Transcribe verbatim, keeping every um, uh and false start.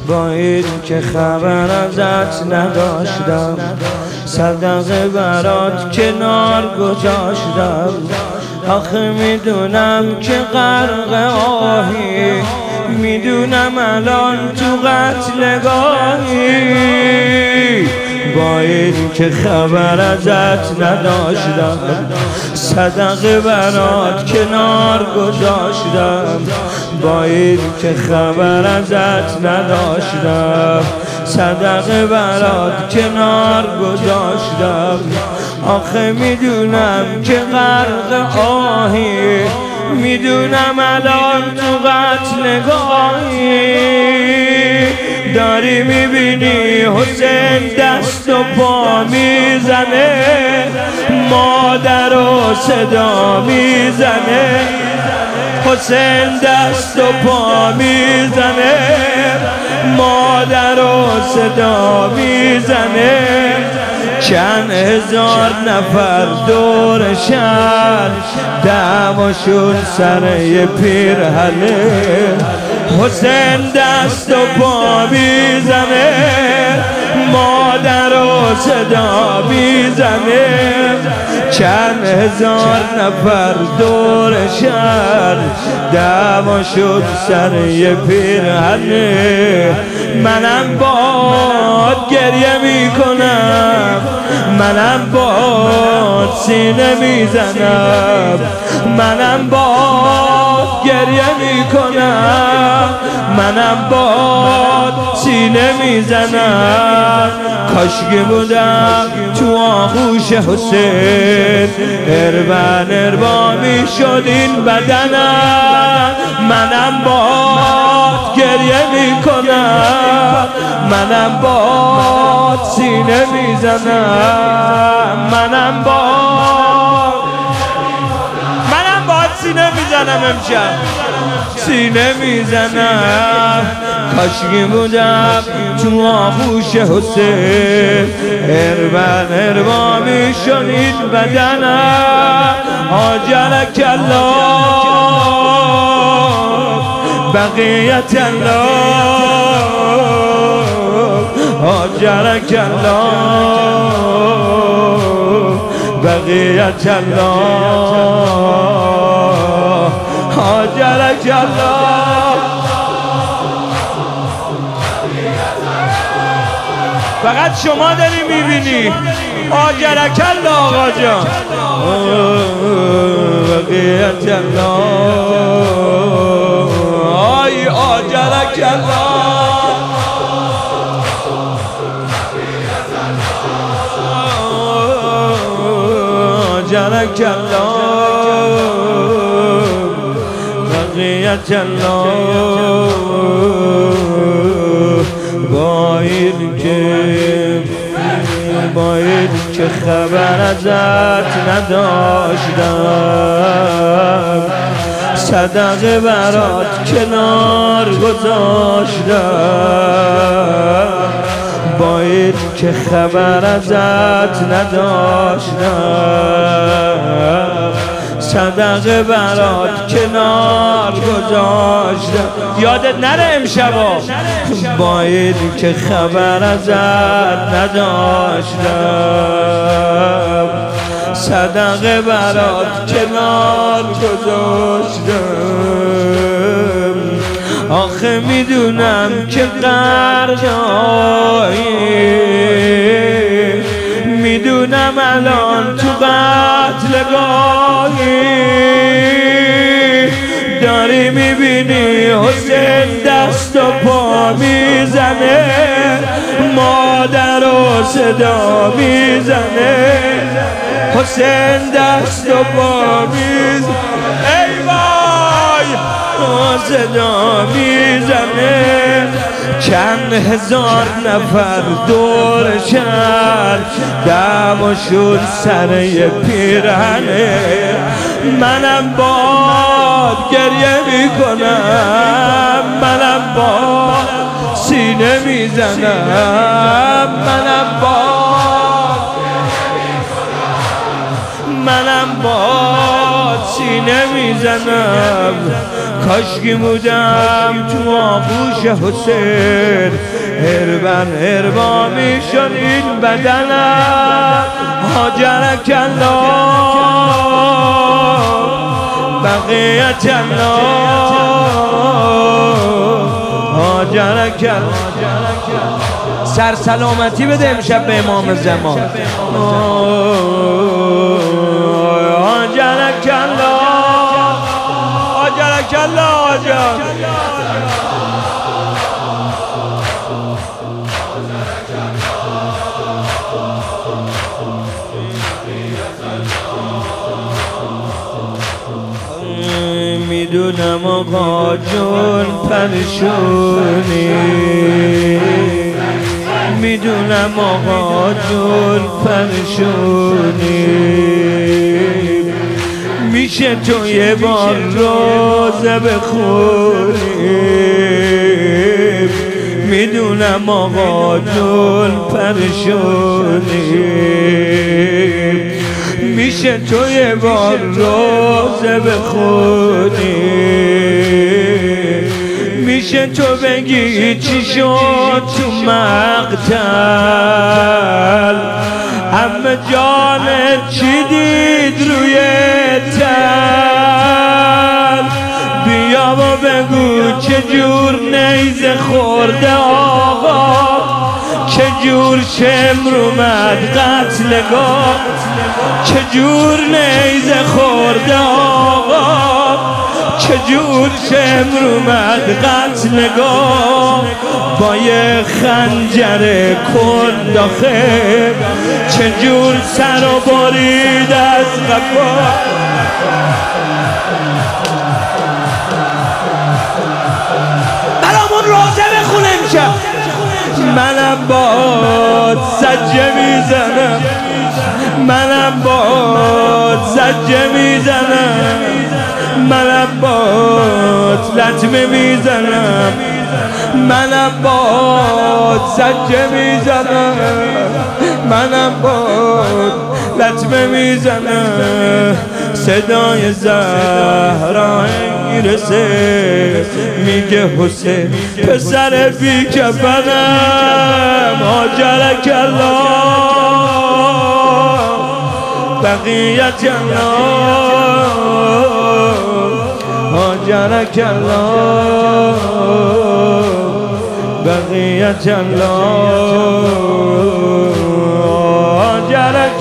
با این که خبر ازت نداشتم، صدقه برات کنار گذاشتم. آخه میدونم که غرق آهی، میدونم الان تو قتلگاهی. با این که خبر ازت نداشتم، صدقه برات کنار گذاشتم. با این که خبر ازت نداشتم، صدقه برات کنار گذاشتم. آخه میدونم که غرق آهی، میدونم الان تو قتلگاهی. داری میبینی حسین دست و پا میزنه، مادر و صدا میزنه. حسین دست و پا میزنه، مادر و صدا میزنه. چند هزار نفر دور شهر، دعواشون سر یه پیرهنه. حسین دست و پا میزنه، مادر و صدا میزنه. چند هزار نفر دور شهر، دعواشون سر یه پیرهنه. منم باد گریه میکنم، منم باد سینه میزنم. منم باد گریه میکنم، منم باد سینه میزنم. کاشکی بودم تو آغوش حسین، اربن اربا میشد این بدنم. منم باد گریه میکنم، منم باد سینه میزنم. منم باد منم باد سینه میزنم، امشب سینه میزنم. کاشکی بودم تو آغوش حسین، اربن اربا میشنید بدنم. آجرک الله بقیت الله، آجرک الله بقیت الله، آجرک الله. فقط شما داری میبینی. آجرک الله آقا جان، بقیت الله. آی آجرک الله، آجرک الله بقیت الله. با این که با این که خبر ازت نداشتم، صدقه برات کنار گذاشتم. با این که خبر ازت نداشتم، صدقه برات کنار گذاشتم. یادت نره امشبا. با این که خبر ازت نداشتم، صدقه برات کنار گذاشتم. آخه میدونم که غرقی، میدونم الان تو قتلگاهی. داری میبینی حسین دست و پا میزنه، مادر و صدا میزنه. حسین دست و پا میزنه، ای وای صدا میزنه. چند هزار نفر دور شهر، دعواشون سر یه پیرهنه. منم باد گریه میکنم، منم باد سینه میزنم. منم باد منم باد سینه میزنم. کاشکی بودم تو آغوش حسین، هربن هربا میشد این بدنم. هاجرک الله بقیت الله، هاجرک الله. سر سلامتی بده امشب به امام زمان. هاجرک الله، هاجرک الله. میدونم آقا جون پریشونی، میدونم آقا جون پریشونی، میشه تو یه بار روزه بخونی. میدونم آقا جون پریشونی، میشه تو یه بار روزه بخونی. میشه تو بگی چی شد تو مقتل، همه جانت چی دید روی تل. بیا و بگو چجور نیزه خورده آقا، چجور شمر اومد قتلگاه، چجور نیزه خورده آقا، چجور شمر اومد قتلگاه. با یه خنجر کند آخه، چجور سر و برید از قفا. برامون روزه بخونه امشب. منم باد سجه میزنم، منم باد سجه میزنم، منم باد لطمه میزنم، منم باد سجه میزنم، منم باد لطمه میزنم. صدای زهرا میرسه میگه حسین پسر بی کفنم. هاجرک الله بقیت الله، هاجرک الله بقیت الله، هاجرک